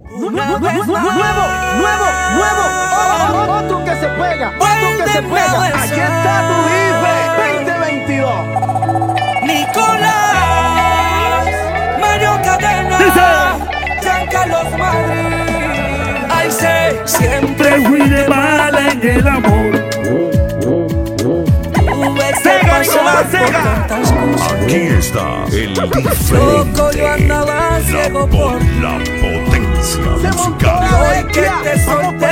Otro que se pega, otro que se pega. Aquí está tu IFE 2022. Nicolás, Mario Cadena, Giancarlos Madrid. Ay, sé, siempre fui de mala en el amor. Aquí está el loco, yo andaba ciego por la potencia musical. Hoy que te solté,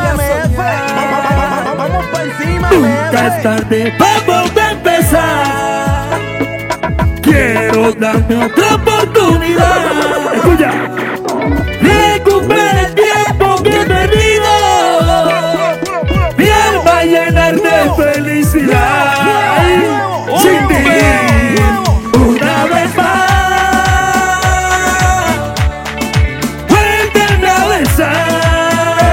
vamos por encima, Nunca es tarde, vamos a empezar. Quiero darme otra oportunidad. Escucha, recupera el tiempo que he perdido. Mi alma llenar de felicidad. Sin ti, una vez más, vuélveme a besar.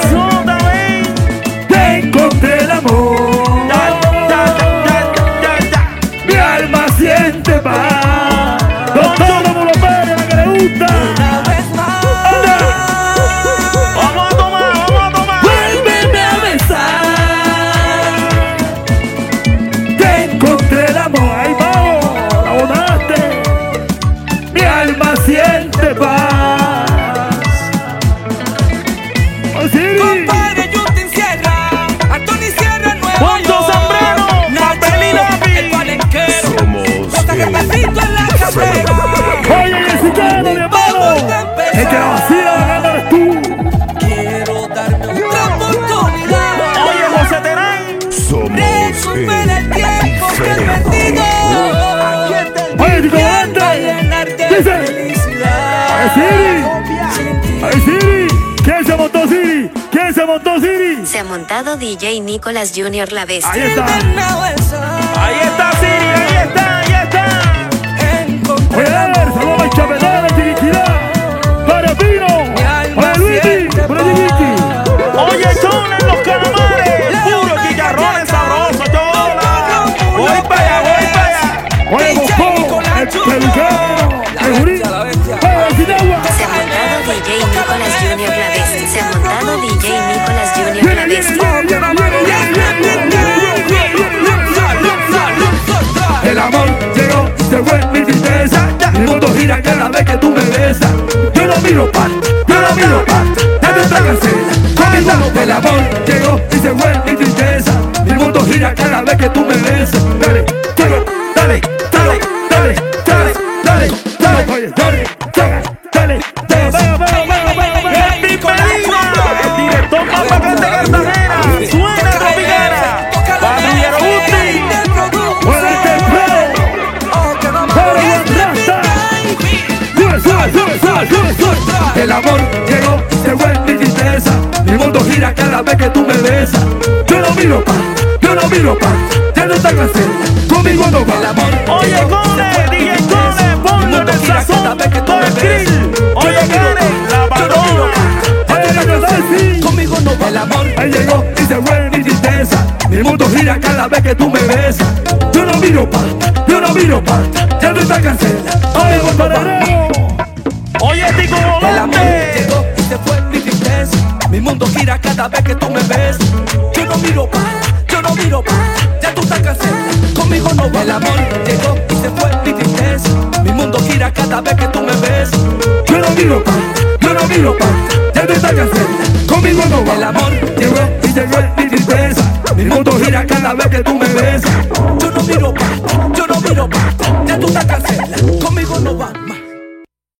Te encontré el amor. Mi alma siente paz. Con todo como lo pega, la que le gusta. una vez más. Vamos a tomar. Vuélveme a besar. Te encontré el amor. Ahí vamos, la botaste. Mi alma siente paz. Así. Compadre, Justin Sierra, Anthony Sierra, Nuevo Juanjo York, Zambrano, Papel y lápiz. el palenquero, Somos Jota Cartacito en la carrera. Oye, Jessicano, mi hermano. El que la vacila ganando eres tú. Quiero darme otra oportunidad. Oye, José Terán. Somos Recupera el tiempo que he perdido. Oye, Tico Mi alma Volante. llenar de Dice. felicidad. Ay, Siri. Ay, Siri. ¿Quién se montó, Siri? ¿Quién se montó, Siri? Se ha montado DJ Nicolás Jr. La Bestia. Ahí está. Ahí está, Siri. Ahí está. Oye, a ver, saludos al Chapetón, al Chiquiquirá. Para Pino. Oye, Luigi. Para Chiquiqui. Oye, Chona en los calamares. Puro chicharrones sabrosos, Chona. Voy para allá. Oye, Bocó, el peluquero. El jurí. Oye, Sinagua. Se ha montado DJ Nicolás Jr. La Bestia. Se ha montado DJ Nicolás Jr. La Bestia. El amor llegó, se fue mi tristeza. El mundo gira cada vez que tú me besas. Yo no miro pa', ya te está cansada. Conmigo el amor llegó y se fue mi tristeza. El mundo gira cada vez que tú me besas. Dale, dale, dale, dale, dale, dale, dale, oye, dale, dale, el director Papa Grande Cartagena, suena Tropicana, Patrullero Gusti, muévete el sube. El amor llegó, se fue mi tristeza. Mi mundo gira cada vez que tú me besas. Yo no miro pa', ya no está cansada. Conmigo no va el amor. Oye, Cone, DJ Cone, ponlo en el sazón cada vez que tú me besas. Oye, Cone, la paloma. Conmigo no va el amor. Ahí llegó y se fue mi tristeza. Mi mundo gira cada vez que tú me besas. Yo no miro pa', ya no está cansada. Conmigo no va. Oye, Tico Volante. El amor llegó y se fue mi tristeza. Mi mundo gira cada vez que tú me ves. Yo no miro pa', ya tú estás cansada. Conmigo no va. El amor llegó y se fue mi tristeza. Mi mundo gira cada vez que tú me ves. Yo no miro pa', ya tú estás cansada. Conmigo no va. El amor llegó y se fue mi tristeza. Mi mundo gira cada vez que tú me ves. Yo no miro pa', ya tú estás cansada. Conmigo no va.